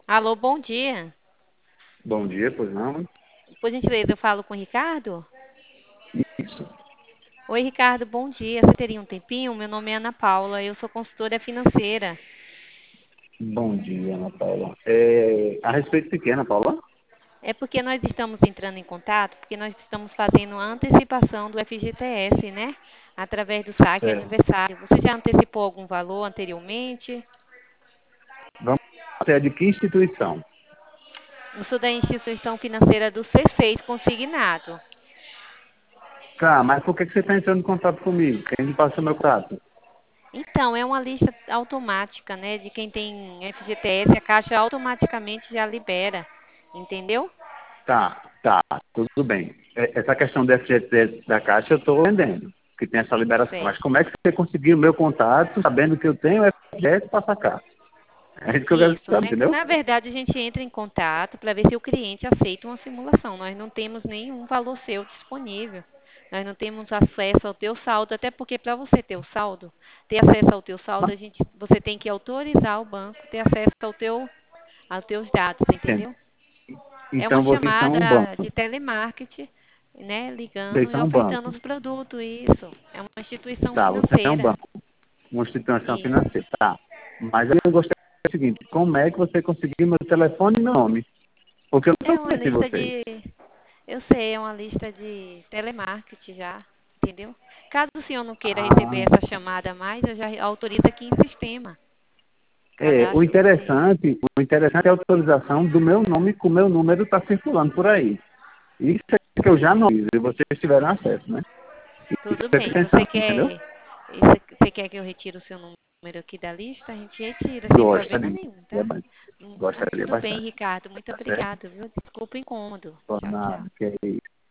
Alô, bom dia. Bom dia, pois não? Por gentileza, eu falo com o Ricardo? Isso. Oi, Ricardo, bom dia. Você teria um tempinho? Meu nome é Ana Paula, eu sou consultora financeira. Bom dia, Ana Paula. A respeito de quê, Ana Paula? É porque nós estamos entrando em contato, porque nós estamos fazendo a antecipação do FGTS, né? Através do saque Certo. aniversário. Você já antecipou algum valor anteriormente? Vamos ser de que instituição? Eu sou da instituição financeira do C6 Consignado. Tá, mas por que você está entrando em contato comigo? Quem me passa meu contato? Então, é uma lista automática, né? De quem tem FGTS, a Caixa automaticamente já libera, entendeu? Tá, tudo bem. Essa questão do FGTS da Caixa eu estou entendendo, que tem essa liberação. Mas Certo. como é que você conseguiu o meu contato, sabendo que eu tenho FGTS para sacar? É isso que eu quero Isso, saber, né? entendeu? Na verdade, a gente entra em contato para ver se o cliente aceita uma simulação. Nós não temos nenhum valor seu disponível. Nós não temos acesso ao teu saldo, até porque para você ter o saldo, ter acesso ao teu saldo, Mas, você tem que autorizar o banco ter acesso aos teus dados, entendo. entendeu? É uma Então vocês são chamada um banco. de telemarketing, né? Ligando Vocês e são um ofertando banco. os produtos, isso. É uma instituição Tá, você é um financeira. banco. Uma instituição Isso. financeira. Tá. Mas aí eu gostaria do seguinte, como é que você conseguiu meu telefone e meu nome? Porque eu É não uma conheci lista vocês. de Eu sei, é uma lista de telemarketing já, entendeu? Caso o senhor não queira receber Ah, essa chamada mais, eu já autorizo aqui em sistema. o Cadastro você. interessante é a autorização do meu nome com o meu número está circulando por aí. Isso é que eu já não fiz e vocês tiveram acesso, né? Isso Tudo é bem. atenção, entendeu? Você quer que eu retire o seu número aqui da lista? A gente retira, sem problema Gostaria. nenhum, tá? Mas Gostaria tudo bem, bastante. Ricardo. Muito Tá certo? obrigado, viu? Desculpa o incômodo. Por Tchau, nada, tchau. que é